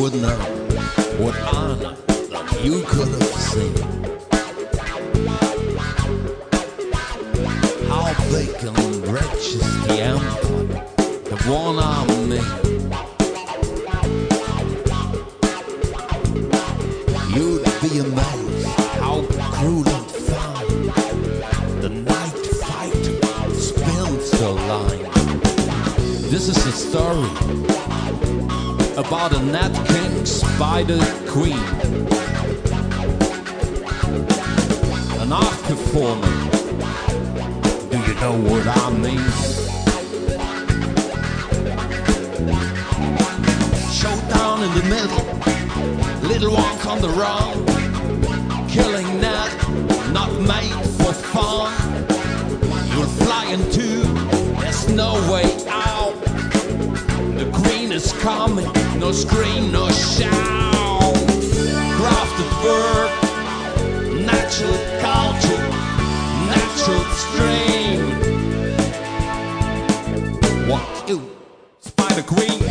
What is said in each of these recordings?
would know what I know that you could have seen. How big and rich is the empire, the one I made. You'd be amazed how cruel and fine the night fight spills the line. This is a story about a Nat King Spider Queen, an art performer. Do you know what I mean? Showdown in the middle, little one on the run, killing Nat, not made for fun. You're flying too, there's no way out. The queen is coming, no scream, no shout. Crafted bird, natural culture, natural stream. What you, Spider Queen?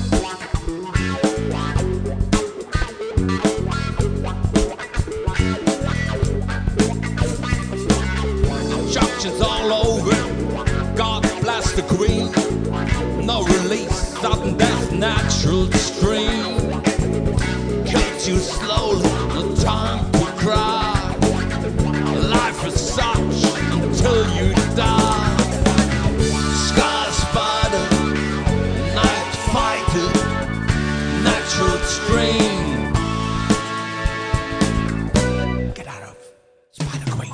Instructions all over, God bless the queen. No release, sudden death, natural stream. Kills you slowly, no time to cry. Life is such until you die. Sky spider, night fighter, natural stream. Get out of Spider Queen.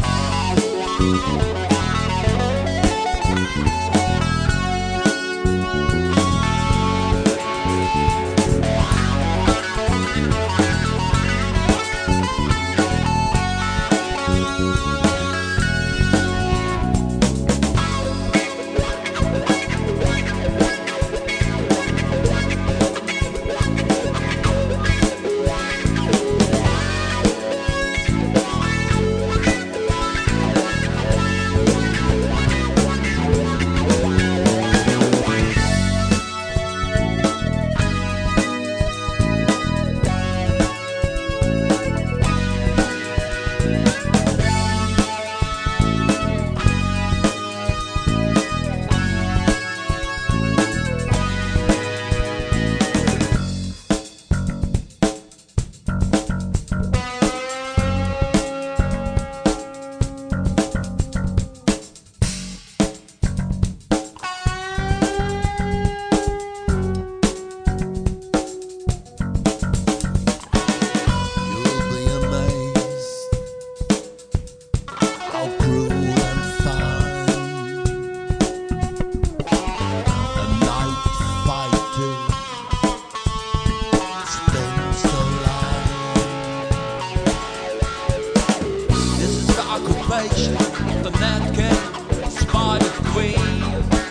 The Nat King Spider Queen,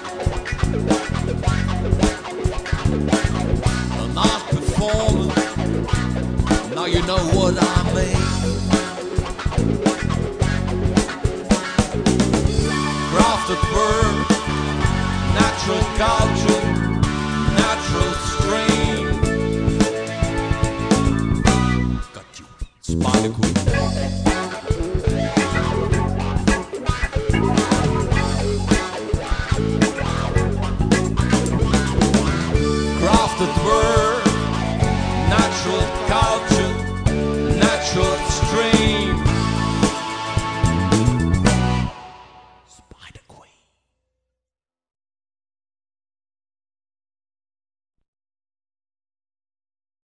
an art performer. Now you know what I mean. Crafted bird, natural culture, natural stream. Got you, Spider Queen.